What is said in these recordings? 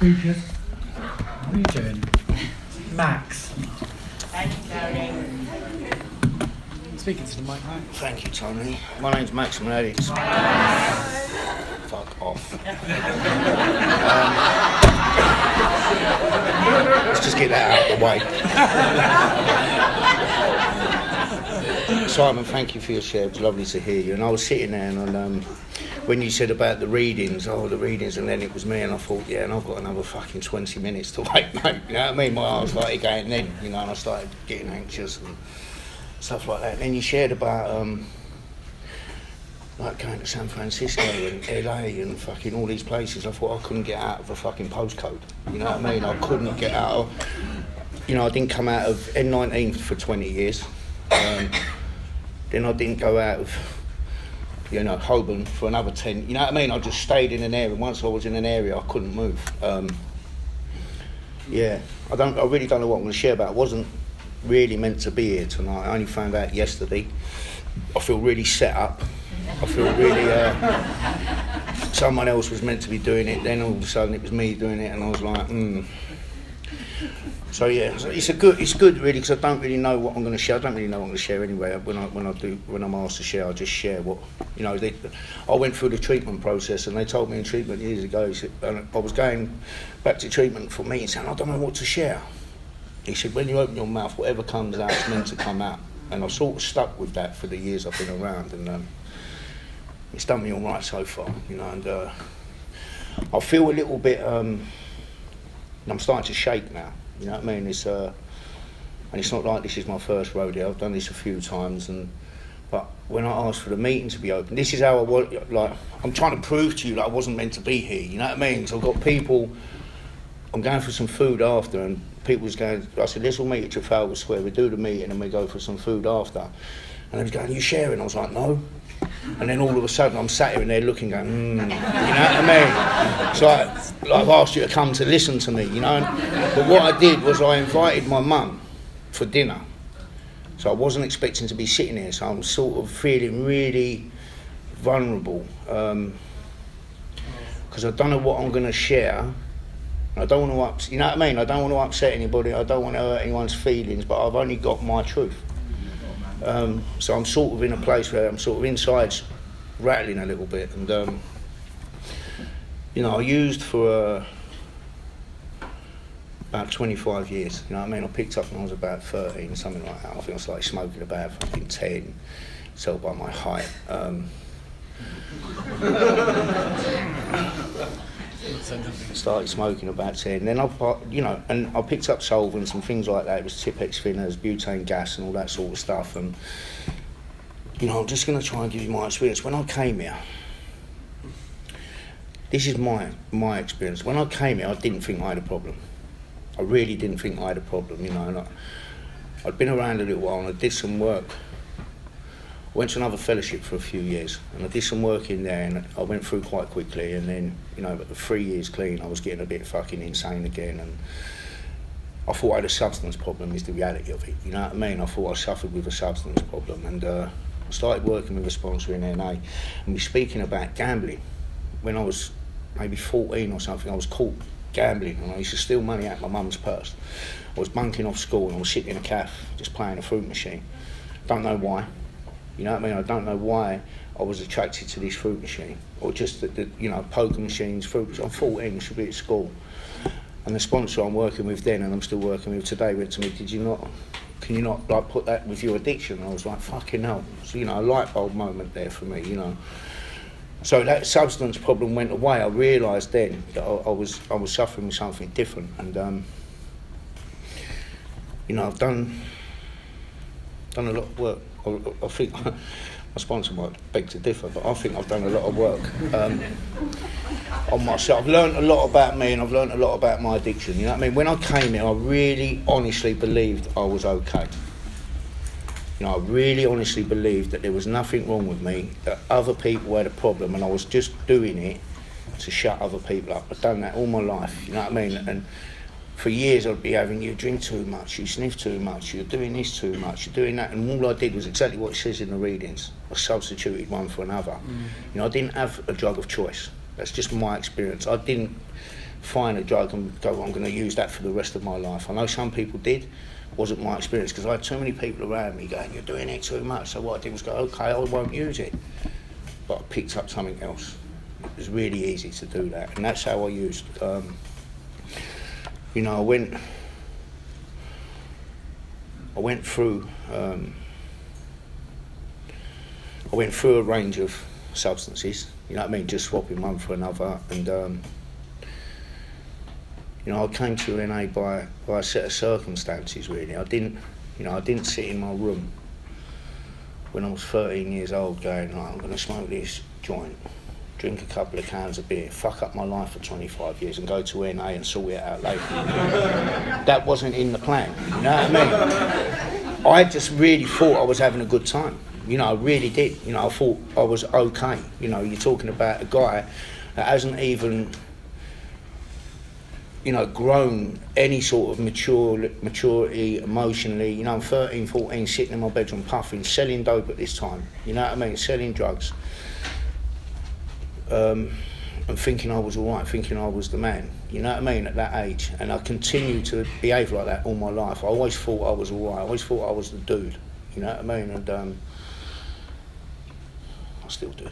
speakers. What are you doing? Max. Thank you, Tony. Speaking to the mic, Max. Thank you, Tony. My name's Max Manadix. Fuck off. Let's just get that out of the way. Simon, thank you for your share. It was lovely to hear you. And I was sitting there and when you said about the readings, and then it was me, and I thought, yeah, and I've got another fucking 20 minutes to wait, mate. You know what I mean? My heart started going then, you know, and I started getting anxious and stuff like that. And then you shared about like going to San Francisco and LA and fucking all these places. I thought I couldn't get out of a fucking postcode. You know what I mean? I couldn't get out of, you know, I didn't come out of N19 for 20 years. Then I didn't go out of, you know, Holborn for another 10. You know what I mean? I just stayed in an area. Once I was in an area, I couldn't move. Yeah, I really don't know what I'm going to share about. I wasn't really meant to be here tonight. I only found out yesterday. I feel really set up. I feel really, someone else was meant to be doing it, then all of a sudden it was me doing it, and I was like, So yeah, so it's good really, because I don't really know what I'm going to share. I don't really know what I'm going to share anyway. When I'm asked to share, I just share what, you know. I went through the treatment process, and they told me in treatment years ago. He said, and I was going back to treatment for me, saying I don't know what to share. He said, when you open your mouth, whatever comes out is meant to come out. And I sort of stuck with that for the years I've been around, and it's done me all right so far, you know. And I feel a little bit. I'm starting to shake now. You know what I mean? It's and it's not like this is my first rodeo. I've done this a few times, but when I asked for the meeting to be open, this is how I want. Like, I'm trying to prove to you that I wasn't meant to be here. You know what I mean? So I've got people. I'm going for some food after, and people's going. I said, let's all meet at Trafalgar Square. We do the meeting, and we go for some food after. And they was going, are you sharing? I was like, no. And then all of a sudden, I'm sat here and they're looking, going, you know what I mean? So I've asked you to come to listen to me, you know. But what I did was I invited my mum for dinner. So I wasn't expecting to be sitting here. So I'm sort of feeling really vulnerable because I don't know what I'm going to share. I don't want to, you know what I mean? I don't want to upset anybody. I don't want to hurt anyone's feelings. But I've only got my truth. So I'm sort of in a place where I'm sort of inside rattling a little bit, and you know, I used for about 25 years, you know what I mean? I picked up when I was about 13, something like that. I think I started smoking about fucking 10, tell by my height. Started smoking about 10, then I picked up solvents and things like that. It was Tipex thinners, butane gas and all that sort of stuff. And you know, I'm just going to try and give you my experience. When I came here, this is my experience. When I came here, I didn't think I had a problem. I really didn't think I had a problem, you know. And I'd been around a little while and I did some work. I went to another fellowship for a few years, and I did some work in there, and I went through quite quickly, and then, you know, at the 3 years clean, I was getting a bit fucking insane again, and I thought I had a substance problem, is the reality of it, you know what I mean? I thought I suffered with a substance problem, and I started working with a sponsor in NA, and we were speaking about gambling. When I was maybe 14 or something, I was caught gambling, and I used to steal money out of my mum's purse. I was bunking off school, and I was sitting in a cafe, just playing a fruit machine. Don't know why. You know what I mean? I don't know why I was attracted to this fruit machine, or just the you know, poker machines, fruit. I'm 14, should be at school. And the sponsor I'm working with then, and I'm still working with today, went to me, can you not like put that with your addiction? And I was like, fucking hell. So, you know, a light bulb moment there for me, you know. So that substance problem went away. I realised then that I was suffering with something different, and you know, I've done a lot of work. I think my sponsor might beg to differ, but I think I've done a lot of work on myself. I've learned a lot about me, and I've learned a lot about my addiction. You know what I mean? When I came here, I really honestly believed I was okay. You know, I really honestly believed that there was nothing wrong with me, that other people had a problem, and I was just doing it to shut other people up. I've done that all my life, you know what I mean? And for years I'd be having, you drink too much, you sniff too much, you're doing this too much, you're doing that, and all I did was exactly what it says in the readings. I substituted one for another. You know, I didn't have a drug of choice. That's just my experience. I didn't find a drug and go, I'm going to use that for the rest of my life. I know some people did. Wasn't my experience, because I had too many people around me going, you're doing it too much. So what I did was go, okay, I won't use it. But I picked up something else. It was really easy to do that, and that's how I used. You know, I went through a range of substances. You know what I mean? Just swapping one for another, and you know, I came to NA by a set of circumstances. Really, I didn't sit in my room when I was 13 years old going, I'm going to smoke this joint, drink a couple of cans of beer, fuck up my life for 25 years and go to NA and sort it out later. That wasn't in the plan, you know what I mean? I just really thought I was having a good time. You know, I really did. You know, I thought I was okay. You know, you're talking about a guy that hasn't even, you know, grown any sort of maturity emotionally. You know, I'm 13, 14, sitting in my bedroom puffing, selling dope at this time. You know what I mean? Selling drugs. And thinking I was all right, thinking I was the man. You know what I mean? At that age. And I continued to behave like that all my life. I always thought I was all right. I always thought I was the dude. You know what I mean? And I still do.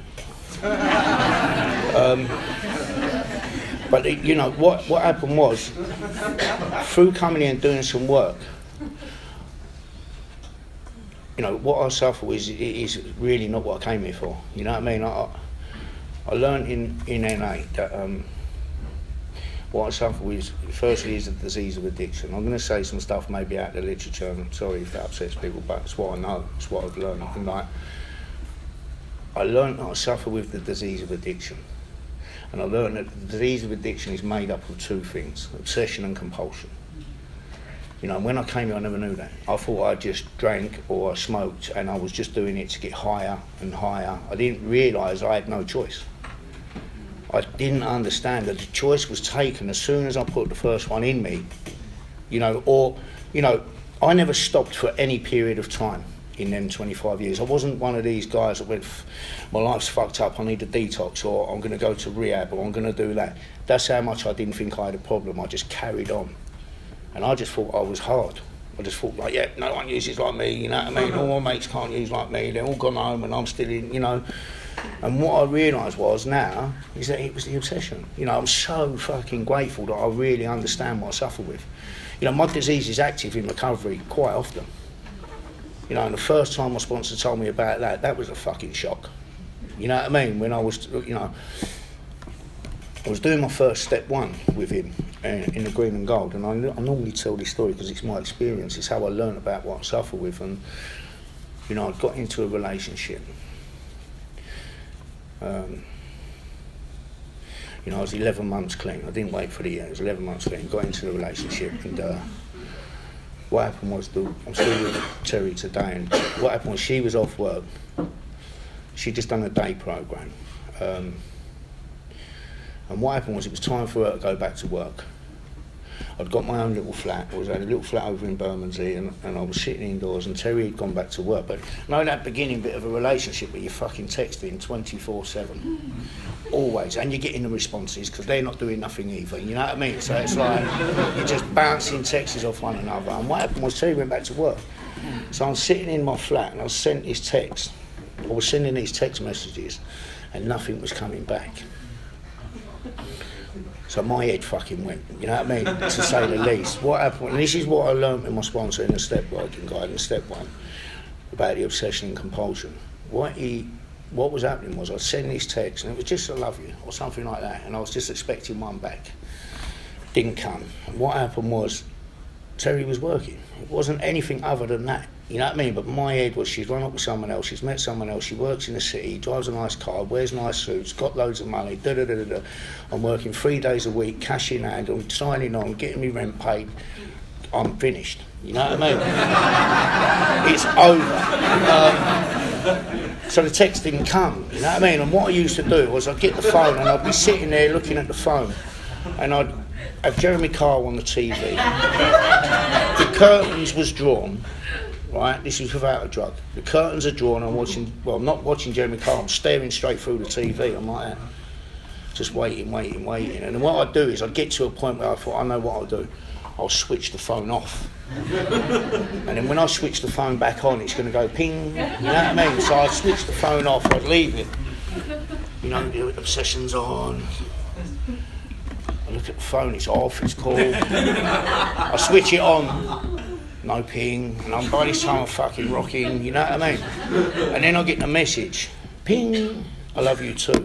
But you know what happened was, through coming in and doing some work, you know, what I suffer is really not what I came here for. You know what I mean? I learned in NA that what I suffer with, firstly, is the disease of addiction. I'm going to say some stuff maybe out of the literature, and I'm sorry if that upsets people, but it's what I know, it's what I've learned. And like, I learned that I suffer with the disease of addiction. And I learned that the disease of addiction is made up of two things, obsession and compulsion. You know, when I came here, I never knew that. I thought I just drank or I smoked and I was just doing it to get higher and higher. I didn't realise I had no choice. I didn't understand that the choice was taken as soon as I put the first one in me. You know, or, you know, I never stopped for any period of time in them 25 years. I wasn't one of these guys that went, my life's fucked up, I need a detox, or I'm going to go to rehab, or I'm going to do that. That's how much I didn't think I had a problem. I just carried on. And I just thought I was hard. I just thought, like, yeah, no one uses like me, you know what I mean? All my mates can't use like me, they're all gone home and I'm still in, you know. And what I realised was now, is that it was the obsession. You know, I'm so fucking grateful that I really understand what I suffer with. You know, my disease is active in recovery quite often. You know, and the first time my sponsor told me about that, that was a fucking shock. You know what I mean? When I was, you know, I was doing my first step one with him in the green and gold, and I normally tell this story because it's my experience, it's how I learned about what I suffer with. And, you know, I got into a relationship. You know, I was 11 months clean. I didn't wait for the year, it was 11 months clean. Got into the relationship, and what happened was, I'm still with Terry today, and what happened was she was off work. She'd just done a day programme. And what happened was, it was time for her to go back to work. I'd got my own little flat. I had a little flat over in Bermondsey, and I was sitting indoors, and Terry had gone back to work. But you know that beginning bit of a relationship where you're fucking texting 24/7, always, and you're getting the responses because they're not doing nothing either. You know what I mean? So it's like you're just bouncing texts off one another. And what happened was, Terry went back to work. So I'm sitting in my flat, and I was sent this text. I was sending these text messages, and nothing was coming back. So my head fucking went, you know what I mean, to say the least. What happened, and this is what I learned with my sponsor in the step working guide in step one, about the obsession and compulsion. What was happening was, I'd send this text, and it was just "I love you" or something like that, and I was just expecting one back. Didn't come. And what happened was, Terry was working. It wasn't anything other than that. You know what I mean? But my head was, she's run up with someone else, she's met someone else, she works in the city, drives a nice car, wears nice suits, got loads of money, da-da-da-da-da. I'm working 3 days a week, cash in hand, I'm signing on, getting me rent paid. I'm finished. You know what I mean? It's over. So the text didn't come, you know what I mean? And what I used to do was, I'd get the phone and I'd be sitting there looking at the phone, and I'd have Jeremy Kyle on the TV. The curtains was drawn. Right, this is without a drug. The curtains are drawn, I'm watching, well, I'm not watching Jeremy Kyle, I'm staring straight through the TV, I'm like that. just waiting. And then what I'd do is I'd get to a point where I thought, I know what I'll do. I'll switch the phone off. And then when I switch the phone back on, it's going to go ping, you know what I mean? So I'd switch the phone off, I'd leave it. You know, the obsession's on. I look at the phone, it's off, it's cool. I switch it on, no ping, and by this time I'm fucking rocking, you know what I mean? And then I get the message, ping, I love you too.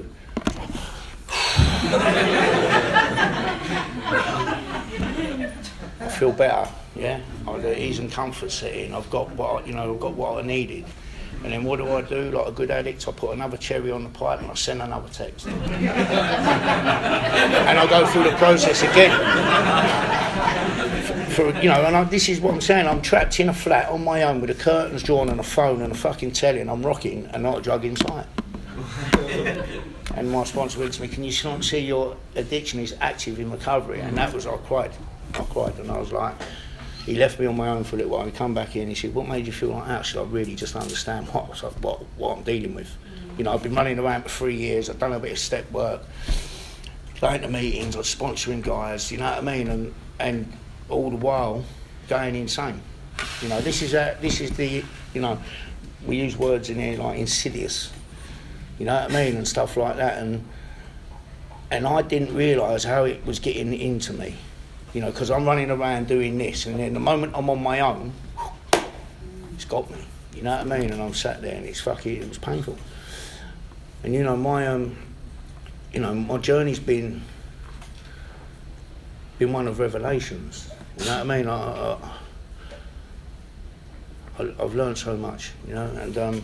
I feel better, yeah. I've got ease and comfort set in. I've got what I needed. And then what do? Like a good addict, I put another cherry on the pipe and I send another text. And I go through the process again. This is what I'm saying. I'm trapped in a flat on my own with the curtains drawn and a phone and a fucking telly, and I'm rocking and not a drug in sight. And my sponsor went to me, can you not see your addiction is active in recovery? And that was, I cried, and I was like, he left me on my own for a little while. He come back in, he said, what made you feel like that? I said, I really just understand what I'm dealing with. You know, I've been running around for 3 years, I've done a bit of step work, going to meetings, I'm sponsoring guys, you know what I mean? And all the while, going insane. You know, this is the, you know, we use words in here like insidious, you know what I mean, and stuff like that. And I didn't realise how it was getting into me. You know, because I'm running around doing this, and then the moment I'm on my own, it's got me. You know what I mean? And I'm sat there, and it was painful. And you know, my journey's been one of revelations. You know what I mean? I've learned so much. You know, and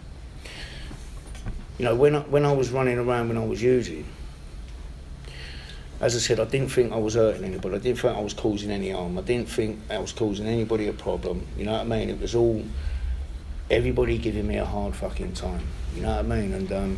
you know, when I was running around, when I was using. As I said, I didn't think I was hurting anybody. I didn't think I was causing any harm. I didn't think I was causing anybody a problem. You know what I mean? It was all everybody giving me a hard fucking time. You know what I mean? And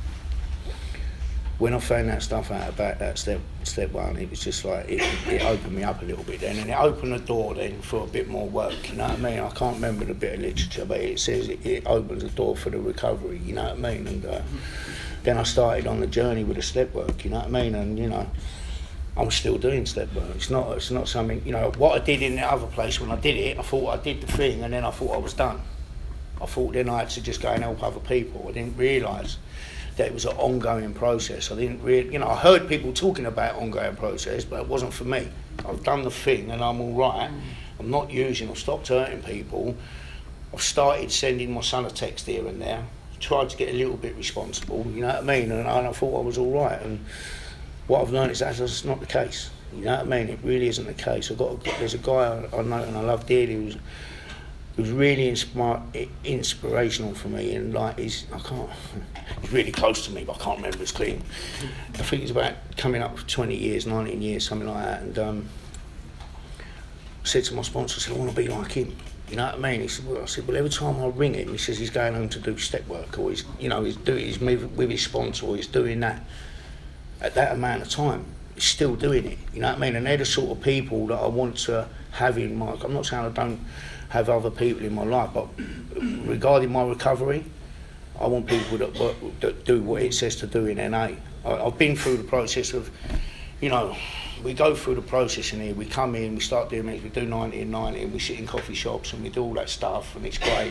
when I found that stuff out about that step one, it was just like it opened me up a little bit then, and it opened the door then for a bit more work. You know what I mean? I can't remember the bit of literature, but it says it opens the door for the recovery. You know what I mean? And then I started on the journey with the step work, you know what I mean? And, you know, I'm still doing step work. It's not something, you know, what I did in the other place when I did it, I thought I did the thing and then I thought I was done. I thought then I had to just go and help other people. I didn't realise that it was an ongoing process. I didn't really, you know, I heard people talking about ongoing process, but it wasn't for me. I've done the thing and I'm all right. I'm not using, I've stopped hurting people. I've started sending my son a text here and there. Tried to get a little bit responsible, you know what I mean, and I thought I was all right. And what I've learned is that's not the case, you know what I mean. It really isn't the case. There's a guy I know and I love dearly who's really inspirational for me, and like he's really close to me, but I can't remember his clean. I think he's about coming up for 20 years, 19 years, something like that. And I said to my sponsor, I said, I want to be like him. You know what I mean? He said, well, I said, well, every time I ring him, he says he's going home to do step work, or he's moving with his sponsor, or he's doing that at that amount of time. He's still doing it. You know what I mean? And they're the sort of people that I want to have in my. I'm not saying I don't have other people in my life, but regarding my recovery, I want people that do what it says to do in NA. I've been through the process of, you know. We go through the process in here, we come in, we start doing it, we do 90 and 90, and we sit in coffee shops and we do all that stuff, and it's great.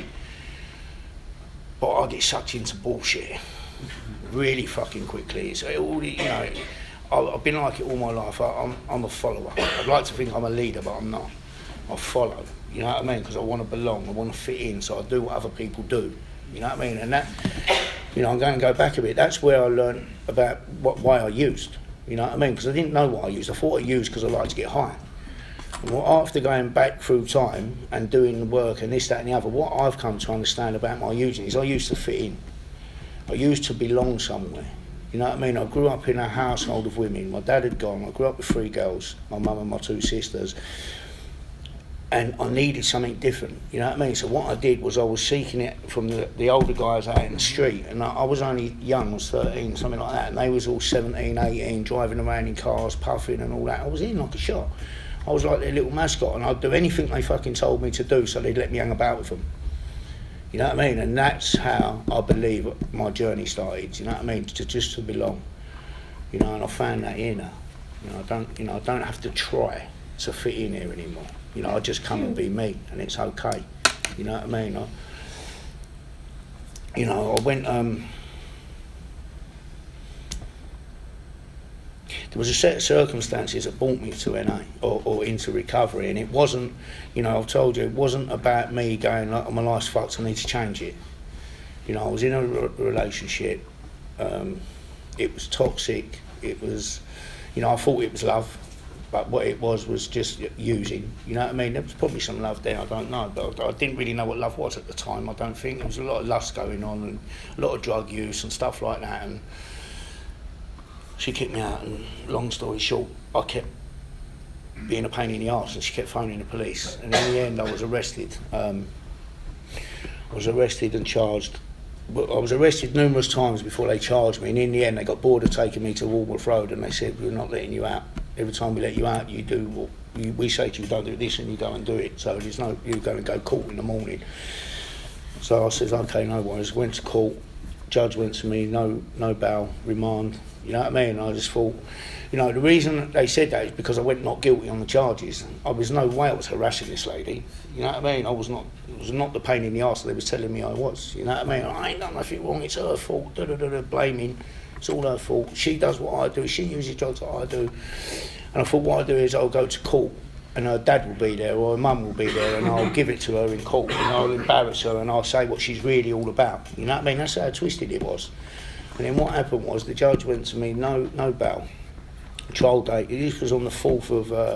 But I get sucked into bullshit really fucking quickly. It's all, you know, I've been like it all my life. I'm a follower. I'd like to think I'm a leader, but I'm not. I follow, you know what I mean? Because I want to belong, I want to fit in, so I do what other people do, you know what I mean? And that, you know, I'm going to go back a bit. That's where I learned about why I used. You know what I mean? Because I didn't know what I used. I thought I used because I liked to get high. And after going back through time and doing the work and this, that and the other, what I've come to understand about my using is I used to fit in. I used to belong somewhere. You know what I mean? I grew up in a household of women. My dad had gone. I grew up with 3 girls, my mum and my 2 sisters. And I needed something different, you know what I mean? So what I did was I was seeking it from the older guys out in the street, and I was only young, I was 13, something like that, and they was all 17, 18, driving around in cars, puffing and all that. I was in like a shot. I was like their little mascot, and I'd do anything they fucking told me to do so they'd let me hang about with them. You know what I mean? And that's how I believe my journey started, you know what I mean? Just to belong. You know, and I found that here now. I don't have to try to fit in here anymore. You know, I just come and be me, and it's okay. You know what I mean? I went. There was a set of circumstances that brought me to NA or into recovery, and it wasn't. You know, I've told you, it wasn't about me going, like, oh, my life's fucked, I need to change it. You know, I was in a relationship. It was toxic. It was, you know, I thought it was love, but what it was just using. You know what I mean? There was probably some love there, I don't know, but I didn't really know what love was at the time, I don't think. There was a lot of lust going on and a lot of drug use and stuff like that, and she kicked me out, and long story short, I kept being a pain in the arse, and she kept phoning the police, and in the end I was arrested. I was arrested and charged. I was arrested numerous times before they charged me, and in the end they got bored of taking me to Walworth Road, and they said, we're not letting you out. Every time we let you out, you do what we say to you, don't do this, and you go and do it. So there's no, you're going to go court in the morning. So I said, okay, no worries. Went to court. Judge went to me, no bail, remand. You know what I mean? I just thought, you know, the reason they said that is because I went not guilty on the charges. I was no way I was harassing this lady. You know what I mean? I was not. It was not the pain in the arse that they was telling me I was. You know what I mean? I ain't done nothing wrong. It's her fault. Blaming. It's all her fault. She does what I do. She uses drugs like I do. And I thought, what I do is I'll go to court, and her dad will be there, or her mum will be there, and I'll give it to her in court, and I'll embarrass her, and I'll say what she's really all about. You know what I mean? That's how twisted it was. And then what happened was the judge went to me, no bail. Trial date. This was on the 4th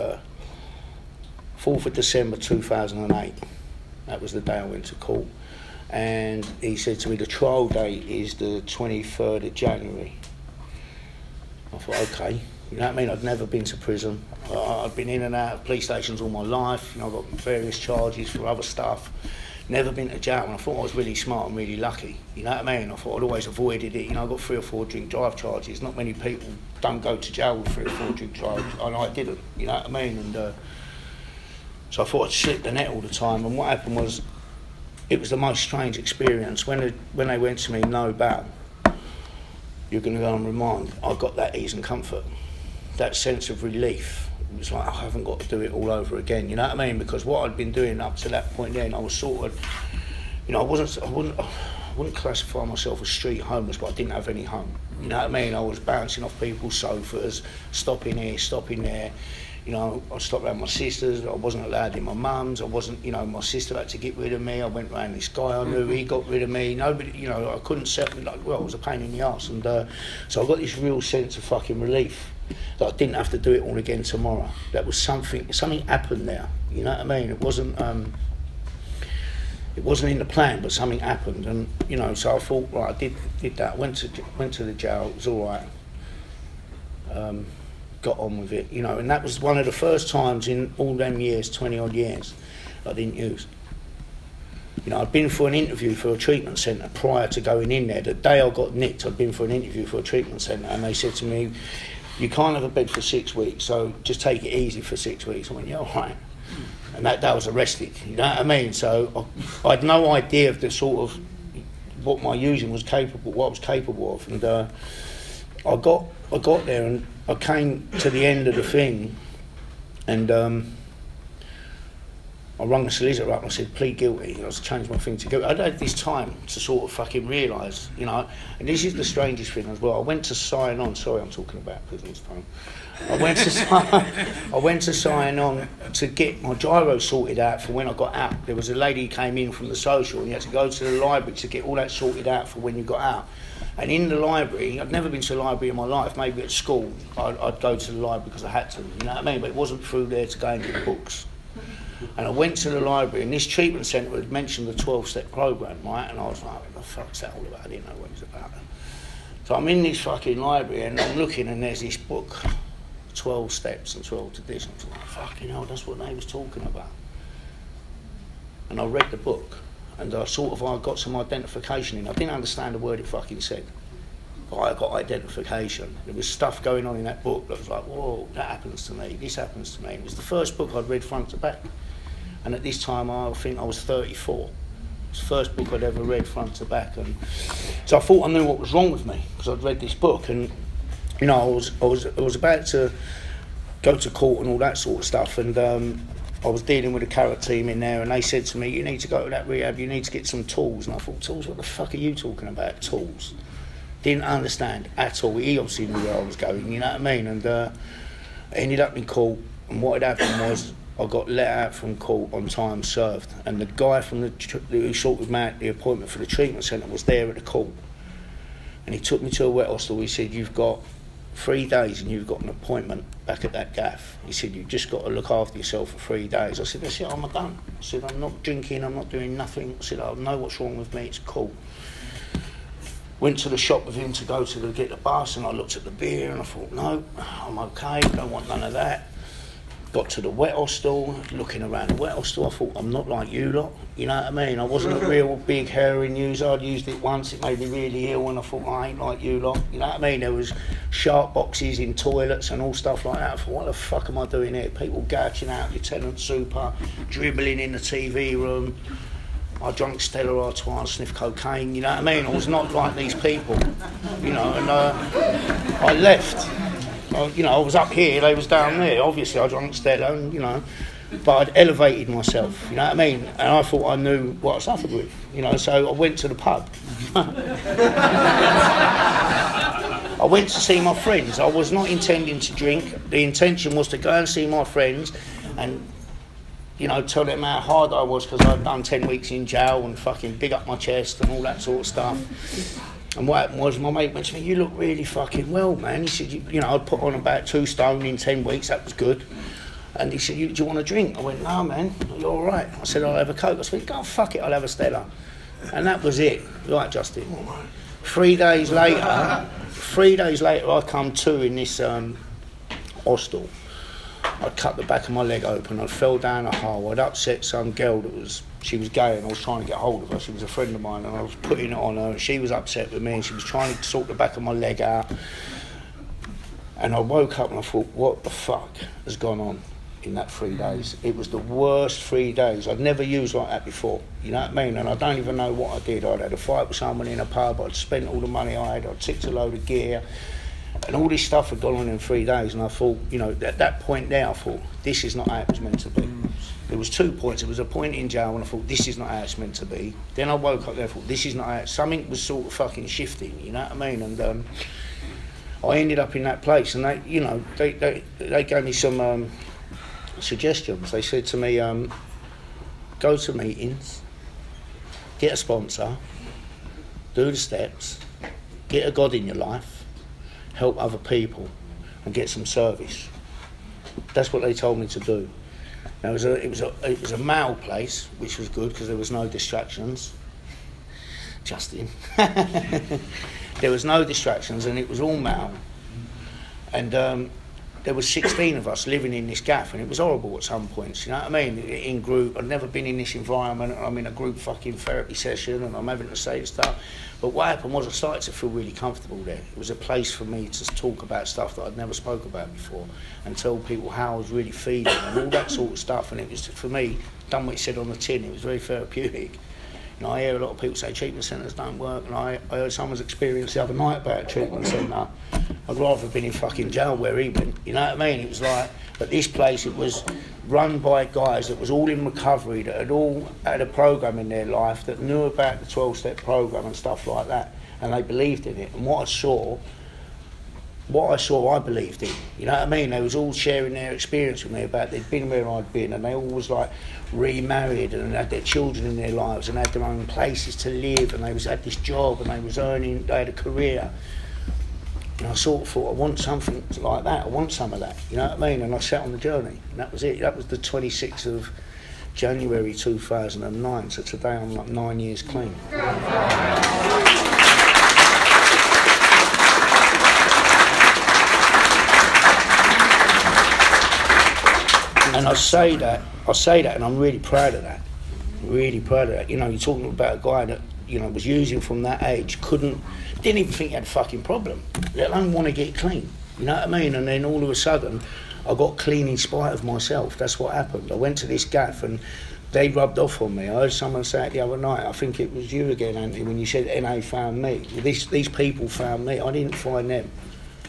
of December 2008. That was the day I went to court. And he said to me, the trial date is the 23rd of January. I thought, okay. You know what I mean? I'd never been to prison. I'd been in and out of police stations all my life. You know, I got various charges for other stuff. Never been to jail, and I thought I was really smart and really lucky. You know what I mean? I thought I'd always avoided it. You know, I got 3 or 4 drink drive charges. Not many people don't go to jail with 3 or 4 drink drive, and I didn't. You know what I mean? And so I thought I'd slip the net all the time. And what happened was, it was the most strange experience. When they went to me, no bail, you're going to go on remand, I got that ease and comfort, that sense of relief. It was like, I haven't got to do it all over again, you know what I mean? Because what I'd been doing up to that point then, I was sort of, you know, I wouldn't classify myself as street homeless, but I didn't have any home. You know what I mean? I was bouncing off people's sofas, stopping here, stopping there. You know, I stopped around my sisters, I wasn't allowed in my mum's, I wasn't, you know, my sister had to get rid of me, I went round this guy I knew, he got rid of me, nobody, you know, I couldn't settle, like, well, it was a pain in the arse, and so I got this real sense of fucking relief that I didn't have to do it all again tomorrow. That was something happened there, you know what I mean? It wasn't in the plan, but something happened, and, you know, so I thought, right, I did that, went to the jail, it was all right. Got on with it, you know, and that was one of the first times in all them years, 20 odd years, I didn't use. You know, I'd been for an interview for a treatment centre prior to going in there. The day I got nicked, I'd been for an interview for a treatment centre, and they said to me, you can't have a bed for 6 weeks, so just take it easy for 6 weeks. I went, yeah, all right. And that was arrested, you know what I mean? So I had no idea of the sort of, what my using was capable, what I was capable of, and I got there, and I came to the end of the thing, and I rang the solicitor up and I said, plead guilty. I was changed my thing to guilty. I'd had this time to sort of fucking realise, you know, and this is the strangest thing as well. I went to sign on, sorry I'm talking about prison's phone. I went to sign on to get my gyro sorted out for when I got out. There was a lady who came in from the social, and you had to go to the library to get all that sorted out for when you got out. And in the library, I'd never been to the library in my life. Maybe at school, I'd go to the library because I had to, you know what I mean? But it wasn't through there to go and get books. And I went to the library, and this treatment centre had mentioned the 12-step programme, right? And I was like, what the fuck's that all about? I didn't know what it was about. So I'm in this fucking library, and I'm looking, and there's this book, 12 Steps and 12 Traditions. I'm like, fucking hell, that's what they was talking about. And I read the book. And I got some identification in. I didn't understand the word it fucking said, but I got identification. There was stuff going on in that book that was like, whoa, that happens to me, this happens to me. It was the first book I'd read front to back. And at this time, I think I was 34. It was the first book I'd ever read front to back. And so I thought I knew what was wrong with me, because I'd read this book. And you know, I was about to go to court and all that sort of stuff, and I was dealing with a carrot team in there, and they said to me, you need to go to that rehab, you need to get some tools. And I thought, tools? What the fuck are you talking about, tools? Didn't understand at all. He obviously knew where I was going, you know what I mean? And I ended up in court, and what had happened was I got let out from court on time served, and the guy from who sorted me out the appointment for the treatment centre was there at the court, and he took me to a wet hostel. He said, you've got 3 days and you've got an appointment back at that gaff. He said, you've just got to look after yourself for 3 days. I said, that's it, I'm done. I said, I'm not drinking, I'm not doing nothing. I said, I know what's wrong with me, it's cool. Went to the shop with him to go to get the bus, and I looked at the beer and I thought, no, I'm okay, don't want none of that. Got to the wet hostel, looking around the wet hostel, I thought, I'm not like you lot, you know what I mean? I wasn't a real big heroin user, I'd used it once, it made me really ill, and I thought, I ain't like you lot, you know what I mean? There was sharp boxes in toilets and all stuff like that. I thought, what the fuck am I doing here? People gouging out Lieutenant Super, dribbling in the TV room. I drank Stella Artois, sniffed cocaine, you know what I mean? I was not like these people, you know, and I left. You know, I was up here, they was down there. Obviously, I drank Stella, and, you know, but I'd elevated myself, you know what I mean? And I thought I knew what I suffered with, you know, so I went to the pub. I went to see my friends. I was not intending to drink. The intention was to go and see my friends and, you know, tell them how hard I was because I'd done 10 weeks in jail and fucking big up my chest and all that sort of stuff. And what happened was my mate went to me, you look really fucking well, man. He said, you know, I'd put on about 2 stone in 10 weeks, that was good. And he said, do you want a drink? I went, no, man, you're all right. I said, I'll have a Coke. I said, go fuck it, I'll have a Stella. And that was it. Right, Justin. 3 days later, I come to in this hostel. I'd cut the back of my leg open, I'd fell down a hole, I'd upset some girl she was gay and I was trying to get hold of her, she was a friend of mine and I was putting it on her and she was upset with me and she was trying to sort the back of my leg out. And I woke up and I thought, what the fuck has gone on in that 3 days? It was the worst 3 days. I'd never used like that before, you know what I mean? And I don't even know what I did. I'd had a fight with someone in a pub, I'd spent all the money I had, I'd ticked a load of gear. And all this stuff had gone on in 3 days, and I thought, you know, at that point there, I thought, this is not how it was meant to be. There was 2 points. There was a point in jail, and I thought, this is not how it's meant to be. Then I woke up there, and thought, this is not how something was sort of fucking shifting, you know what I mean? And I ended up in that place, and they, you know, they gave me some suggestions. They said to me, go to meetings, get a sponsor, do the steps, get a God in your life, help other people and get some service. That's what they told me to do. Now it was a male place, which was good because there was no distractions. Justin. There was no distractions and it was all male. And there was 16 of us living in this gaff and it was horrible at some points, you know what I mean? In group, I'd never been in this environment, I'm in a group fucking therapy session and I'm having to say stuff. But what happened was I started to feel really comfortable there. It was a place for me to talk about stuff that I'd never spoke about before and tell people how I was really feeling and all that sort of stuff. And it was, for me, done what it said on the tin, it was very therapeutic. You know, I hear a lot of people say treatment centres don't work, and I heard someone's experience the other night about a treatment centre. I'd rather have been in fucking jail where he went, you know what I mean? It was like, but this place, it was run by guys that was all in recovery, that had all had a program in their life, that knew about the 12-step program and stuff like that, and they believed in it. And what I saw, I believed in. You know what I mean? They was all sharing their experience with me about they'd been where I'd been, and they all was like remarried and had their children in their lives and had their own places to live, and they had this job and they had a career. And I sort of thought, I want something like that, I want some of that, you know what I mean? And I set on the journey, and that was it. That was the 26th of January 2009, so today I'm like 9 years clean. And I say that, and I'm really proud of that. Really proud of that. You know, you're talking about a guy that, you know, was using from that age, didn't even think he had a fucking problem, let alone want to get clean. You know what I mean? And then all of a sudden, I got clean in spite of myself. That's what happened. I went to this gaff and they rubbed off on me. I heard someone say it the other night, I think it was you again, Anthony, when you said NA found me. These people found me, I didn't find them.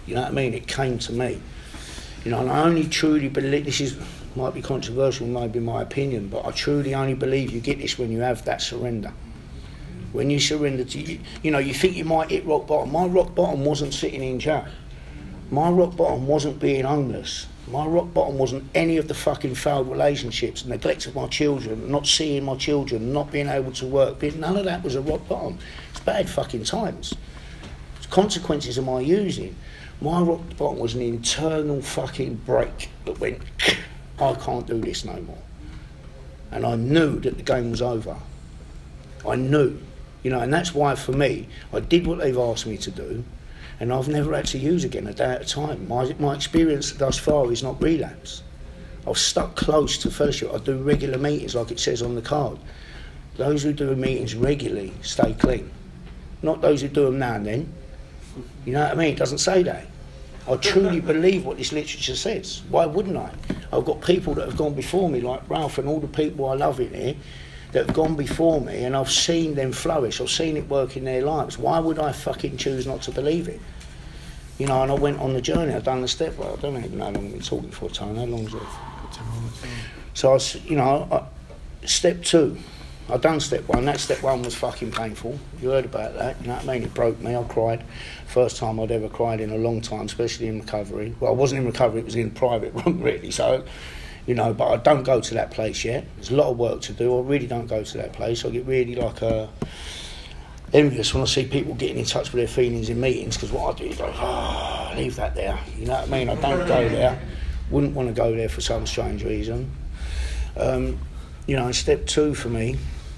You know what I mean? It came to me. You know, and I only truly believe, might be controversial, might be my opinion, but I truly only believe you get this when you have that surrender. When you surrender to, you know, you think you might hit rock bottom. My rock bottom wasn't sitting in jail. My rock bottom wasn't being homeless. My rock bottom wasn't any of the fucking failed relationships, neglect of my children, not seeing my children, not being able to work. None of that was a rock bottom. It's bad fucking times. It's consequences of my using. My rock bottom was an internal fucking break that went, I can't do this no more. And I knew that the game was over. I knew. You know, and that's why for me, I did what they've asked me to do, and I've never had to use again a day at a time. My experience thus far is not relapse. I've stuck close to fellowship. I do regular meetings like it says on the card. Those who do meetings regularly stay clean. Not those who do them now and then. You know what I mean? It doesn't say that. I truly believe what this literature says. Why wouldn't I? I've got people that have gone before me, like Ralph and all the people I love in here, that have gone before me, and I've seen them flourish. I've seen it work in their lives. Why would I fucking choose not to believe it? You know, and I went on the journey. I've done the step. Well, I don't even know how long I've been talking for, Tony. How long is it? So, step 2. I've done step 1. That step 1 was fucking painful. You heard about that. You know what I mean? It broke me. I cried. First time I'd ever cried in a long time, especially in recovery. Well, I wasn't in recovery. It was in a private room, really. So, you know, but I don't go to that place yet. There's a lot of work to do. I really don't go to that place. I get really envious when I see people getting in touch with their feelings in meetings, because what I do is go, leave that there. You know what I mean? I don't go there. Wouldn't want to go there for some strange reason. You know, and step 2 for me,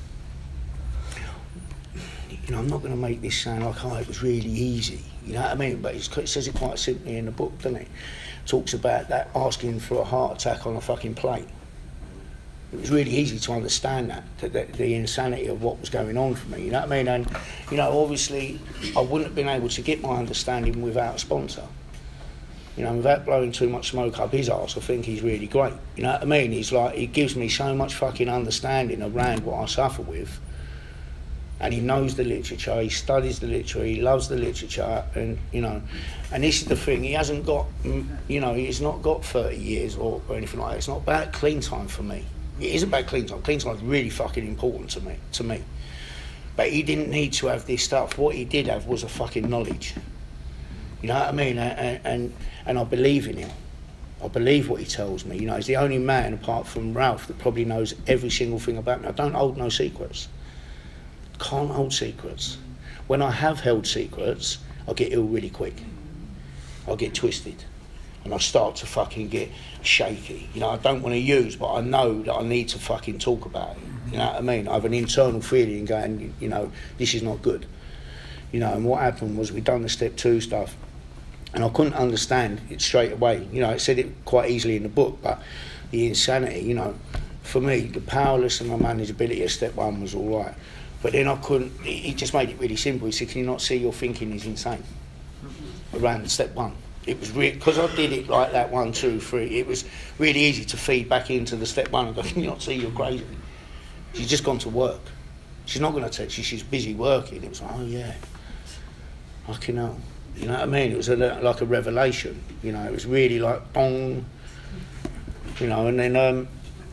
you know, I'm not going to make this sound like, it was really easy. You know what I mean? But it says it quite simply in the book, doesn't it? Talks about that asking for a heart attack on a fucking plate. It was really easy to understand the insanity of what was going on for me, you know what I mean? And, you know, obviously, I wouldn't have been able to get my understanding without a sponsor. You know, without blowing too much smoke up his arse, I think he's really great. You know what I mean? He's like, he gives me so much fucking understanding around what I suffer with. And he knows the literature, he studies the literature, he loves the literature, and, you know, and this is the thing, he hasn't got, you know, he's not got 30 years or anything like that. It's not about clean time for me. It is about clean time. Clean time is really fucking important to me. But he didn't need to have this stuff. What he did have was a fucking knowledge. You know what I mean? And I believe in him. I believe what he tells me. You know, he's the only man, apart from Ralph, that probably knows every single thing about me. I don't hold no secrets. Can't hold secrets. When I have held secrets, I get ill really quick. I get twisted. And I start to fucking get shaky. You know, I don't want to use, but I know that I need to fucking talk about it. You know what I mean? I have an internal feeling going, you know, this is not good. You know, and what happened was we'd done the step 2 stuff, and I couldn't understand it straight away. You know, it said it quite easily in the book, but the insanity, you know, for me, the powerless and unmanageability of step 1 was all right. But then I couldn't, he just made it really simple. He said, can you not see your thinking is insane? Around step 1. It was really, because I did it like that, 1, 2, 3, it was really easy to feed back into the step 1 and go, can you not see you're crazy? She's just gone to work. She's not going to text you, she's busy working. It was like, oh yeah, fucking hell. You know what I mean? It was like a revelation. You know, it was really like, bong. You know, and then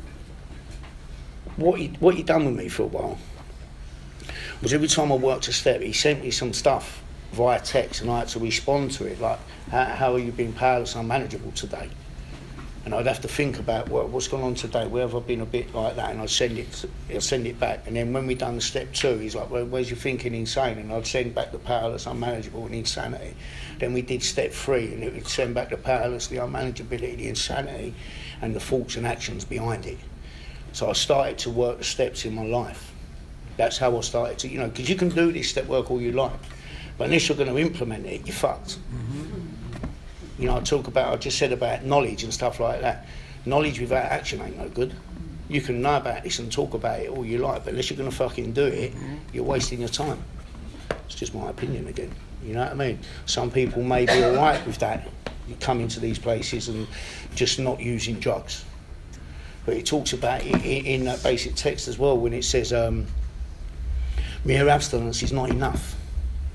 what he done with me for a while was every time I worked a step, he sent me some stuff via text, and I had to respond to it, like, how are you being powerless and unmanageable today? And I'd have to think about what's gone on today, where have I been a bit like that, and I'd send it back. And then when we'd done the step 2, he's like, well, where's your thinking insane? And I'd send back the powerless, unmanageable, and insanity. Then we did step 3, and it would send back the powerless, the unmanageability, the insanity, and the thoughts and actions behind it. So I started to work the steps in my life. That's how I started to, you know, because you can do this step work all you like, but unless you're going to implement it, you're fucked. You know, I just said about knowledge and stuff like that. Knowledge without action ain't no good. You can know about this and talk about it all you like, but unless you're going to fucking do it, you're wasting your time. It's just my opinion again. You know what I mean? Some people may be all right with that. You come into these places and just not using drugs. But it talks about it in that basic text as well, when it says mere abstinence is not enough.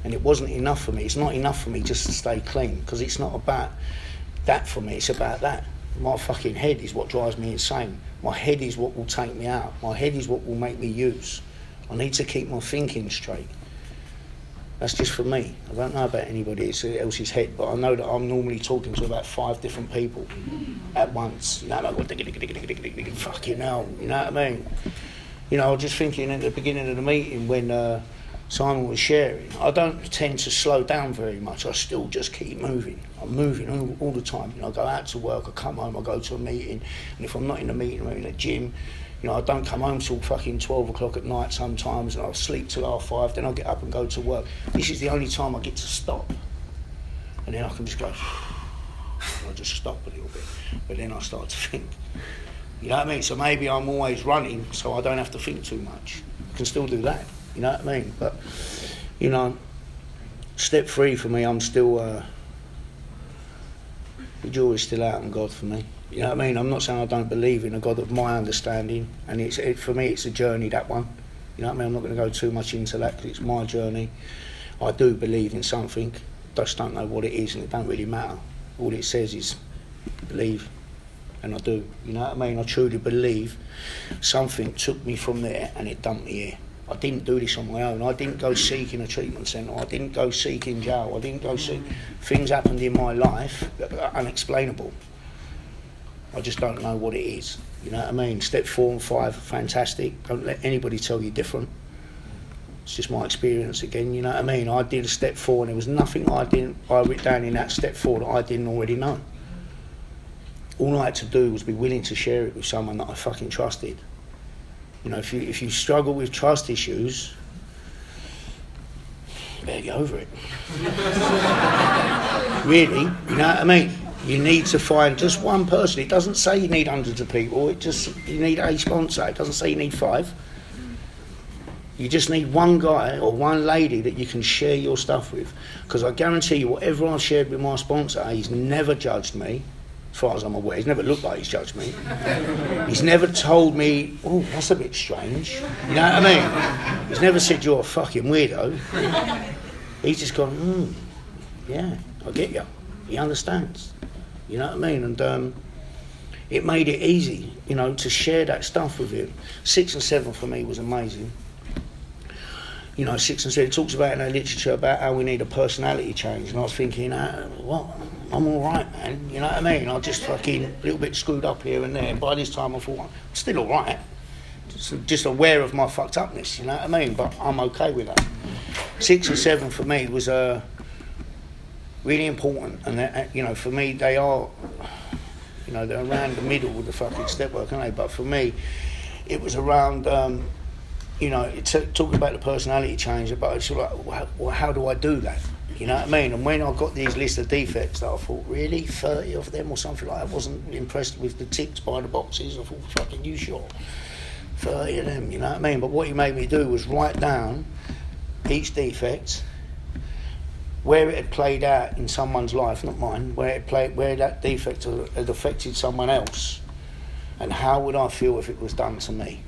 and it wasn't enough for me. It's not enough for me just to stay clean, because it's not about that for me, it's about that. My fucking head is what drives me insane. My head is what will take me out. My head is what will make me use. I need to keep my thinking straight. That's just for me. I don't know about anybody else's head, but I know that I'm normally talking to about 5 different people at once. You know, like, fucking hell, you know what I mean? You know, I was just thinking at the beginning of the meeting when Simon was sharing, I don't tend to slow down very much. I still just keep moving. I'm moving all the time. You know, I go out to work, I come home, I go to a meeting, and if I'm not in a meeting, I'm in a gym. You know, I don't come home till fucking 12 o'clock at night sometimes, and I'll sleep till 5:30, then I'll get up and go to work. This is the only time I get to stop. And then I can just go, and I'll just stop a little bit. But then I start to think. You know what I mean? So maybe I'm always running, so I don't have to think too much. I can still do that. You know what I mean? But, you know, step 3 for me, I'm still, the jury's still out on God for me. You know what I mean? I'm not saying I don't believe in a God of my understanding, and for me it's a journey, that one. You know what I mean? I'm not going to go too much into that because it's my journey. I do believe in something, just don't know what it is, and it don't really matter. All it says is believe, and I do. You know what I mean? I truly believe something took me from there and it dumped me here. I didn't do this on my own. I didn't go seeking a treatment centre. I didn't go seeking jail. I didn't go seek. Things happened in my life that are unexplainable. I just don't know what it is. You know what I mean? Step 4 and 5 are fantastic. Don't let anybody tell you different. It's just my experience again, you know what I mean? I did a step 4 and there was nothing I wrote down in that step 4 that I didn't already know. All I had to do was be willing to share it with someone that I fucking trusted. You know, if you struggle with trust issues, you better get over it. Really, you know what I mean? You need to find just one person. It doesn't say you need hundreds of people. You need a sponsor. It doesn't say you need 5. You just need one guy or one lady that you can share your stuff with. Because I guarantee you, whatever I've shared with my sponsor, he's never judged me, as far as I'm aware. He's never looked like he's judged me. He's never told me, oh, that's a bit strange. You know what I mean? He's never said, you're a fucking weirdo. He's just gone, yeah, I get you. He understands. You know what I mean? And it made it easy, you know, to share that stuff with him. 6 and 7 for me was amazing. You know, 6 and 7, it talks about in the literature about how we need a personality change. And I was thinking, what? I'm all right, man. You know what I mean? I just fucking a little bit screwed up here and there. And by this time I thought, I'm still all right. Just aware of my fucked upness, you know what I mean? But I'm okay with that. 6 and 7 for me was really important, and you know, for me they are, you know, they're around the middle with the fucking step work, aren't they? But for me, it was around, you know, talking about the personality change, but it's like, well, how do I do that? You know what I mean? And when I got these list of defects, that I thought, really, 30 of them or something like that? I wasn't impressed with the ticks by the boxes. I thought, fucking, you sure? 30 of them, you know what I mean? But what he made me do was write down each defect, where it had played out in someone's life, not mine, where that defect had affected someone else, and how would I feel if it was done to me?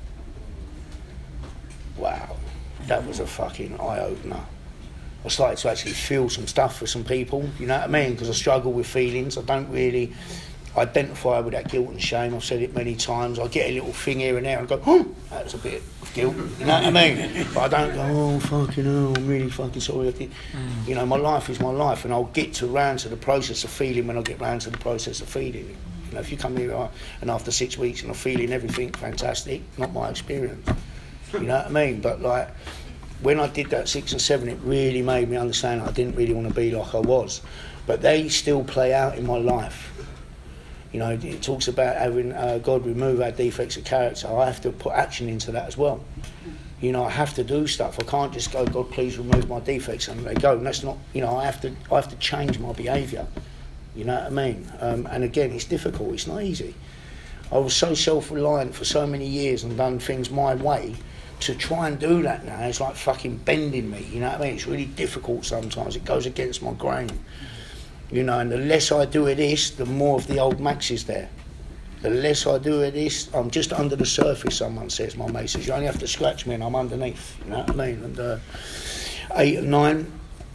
Wow, that was a fucking eye-opener. I started to actually feel some stuff for some people, you know what I mean? Because I struggle with feelings. I don't really identify with that guilt and shame. I've said it many times. I get a little thing here and there and go, that was a bit of guilt, you know what I mean? But I don't go, oh, fucking hell, I'm really fucking sorry. You know, my life is my life, and I'll get round to the process of feeling when I get round to the process of feeling. You know, if you come here and after 6 weeks and I'm feeling everything fantastic, not my experience. You know what I mean? But like, when I did that 6 and 7, it really made me understand I didn't really want to be like I was. But they still play out in my life. You know, it talks about having God remove our defects of character. I have to put action into that as well. You know, I have to do stuff. I can't just go, God, please remove my defects, and they go. And that's not, you know, I have to change my behaviour. You know what I mean? And again, it's difficult. It's not easy. I was so self-reliant for so many years and done things my way. To try and do that now, it's like fucking bending me. You know what I mean? It's really difficult sometimes. It goes against my grain. You know, and the less I do of this, the more of the old Max is there. The less I do of this, I'm just under the surface, someone says, my mate says. You only have to scratch me and I'm underneath, you know what I mean? And 8 and 9,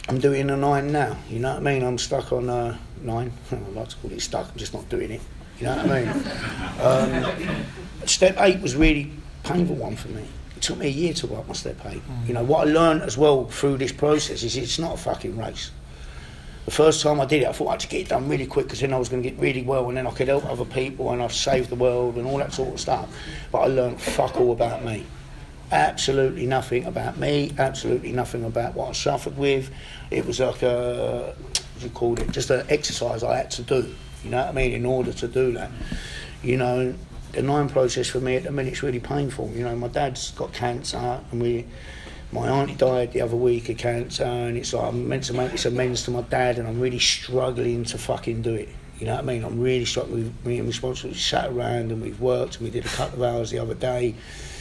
I'm doing a 9 now, you know what I mean? I'm stuck on 9. I like to call it stuck, I'm just not doing it, you know what I mean? Step 8 was really painful one for me. It took me a year to write my step 8. You know, what I learned as well through this process is it's not a fucking race. The first time I did it, I thought I'd get it done really quick because then I was going to get really well and then I could help other people and I'd save the world and all that sort of stuff. But I learned fuck all about me. Absolutely nothing about me, absolutely nothing about what I suffered with. It was like a, what do you call it, just an exercise I had to do, you know what I mean, in order to do that. You know, the 9 process for me at the minute's really painful. You know, my dad's got cancer and my auntie died the other week of cancer and it's like I'm meant to make this amends to my dad and I'm really struggling to fucking do it. You know what I mean? I'm really struggling. Me and my sponsor, we sat around and we've worked and we did a couple of hours the other day.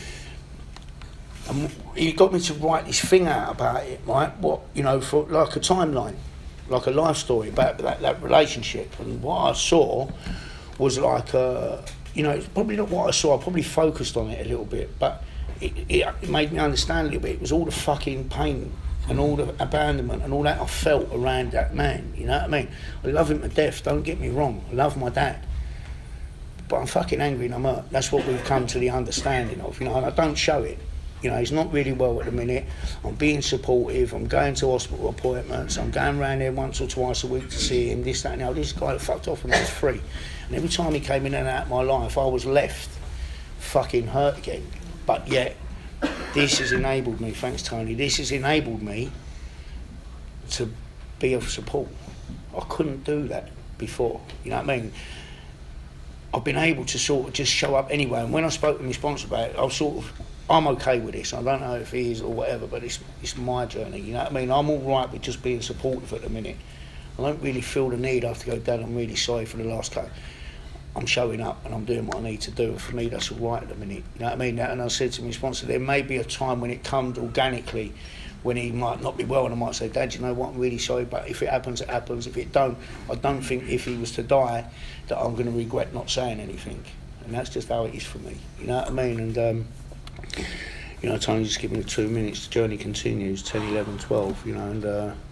And he got me to write this thing out about it, right? What, you know, for like a timeline, like a life story about that relationship. And what I saw was like, you know, it's probably not what I saw. I probably focused on it a little bit, but it made me understand a little bit. It was all the fucking pain and all the abandonment and all that I felt around that man. You know what I mean? I love him to death. Don't get me wrong. I love my dad. But I'm fucking angry and I'm hurt. That's what we've come to the understanding of, you know, and I don't show it. You know, he's not really well at the minute. I'm being supportive. I'm going to hospital appointments. I'm going around there once or twice a week to see him, this, that, and the other. This guy that fucked off when I was 3. And every time he came in and out of my life, I was left fucking hurt again. But yet, this has enabled me, thanks Tony, this has enabled me to be of support. I couldn't do that before, you know what I mean? I've been able to sort of just show up anyway. And when I spoke to my sponsor about it, I was sort of, I'm okay with this. I don't know if he is or whatever, but it's my journey, you know what I mean? I'm all right with just being supportive at the minute. I don't really feel the need after go, Dad, I'm really sorry for the last cut. I'm showing up and I'm doing what I need to do. For me, that's all right at the minute, you know what I mean? And I said to my sponsor, there may be a time when it comes organically, when he might not be well, and I might say, Dad, you know what, I'm really sorry, but if it happens, it happens. If it don't, I don't think if he was to die, that I'm going to regret not saying anything. And that's just how it is for me, you know what I mean? And, you know, Tony just give me 2 minutes, the journey continues, 10, 11, 12, you know, and,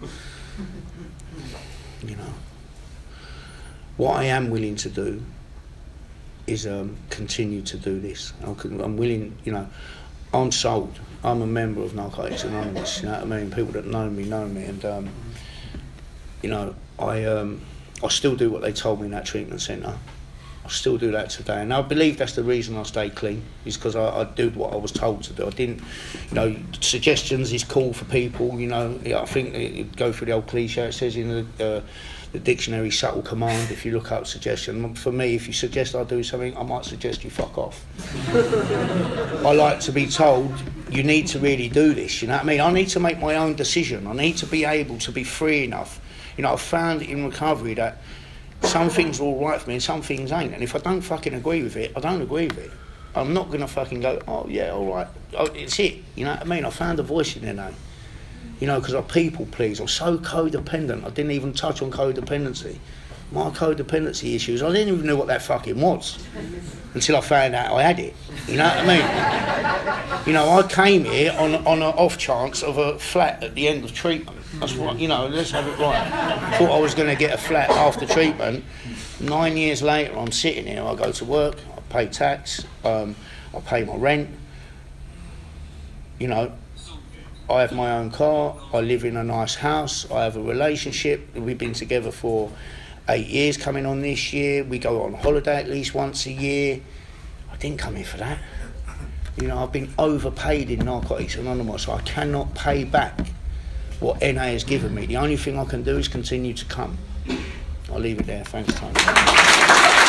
you know, what I am willing to do is continue to do this. I'm willing, you know, I'm sold. I'm a member of Narcotics Anonymous, you know what I mean? People that know me, and, you know, I still do what they told me in that treatment centre. I still do that today, and I believe that's the reason I stay clean, is because I did what I was told to do. I didn't, you know, suggestions is cool for people, you know, I think it go through the old cliche, it says in the dictionary, subtle command, if you look up suggestion. For me, if you suggest I do something, I might suggest you fuck off. I like to be told, you need to really do this, you know what I mean? I need to make my own decision. I need to be able to be free enough. You know, I've found in recovery that some things are all right for me and some things ain't. And if I don't fucking agree with it, I don't agree with it. I'm not going to fucking go, oh yeah, all right, oh, it's it. You know what I mean? I found a voice in there now. You know, because I people please. I'm so codependent. I didn't even touch on codependency. My codependency issues, I didn't even know what that fucking was until I found out I had it. You know what I mean? You know, I came here on an off chance of a flat at the end of treatment. That's what, you know, let's have it right. Thought I was going to get a flat after treatment. 9 years later, I'm sitting here, I go to work, I pay tax, I pay my rent, you know, I have my own car, I live in a nice house, I have a relationship, we've been together for 8 years coming on this year, we go on holiday at least once a year. I didn't come here for that. You know, I've been overpaid in Narcotics Anonymous, so I cannot pay back what NA has given me. The only thing I can do is continue to come. I'll leave it there, thanks Tony.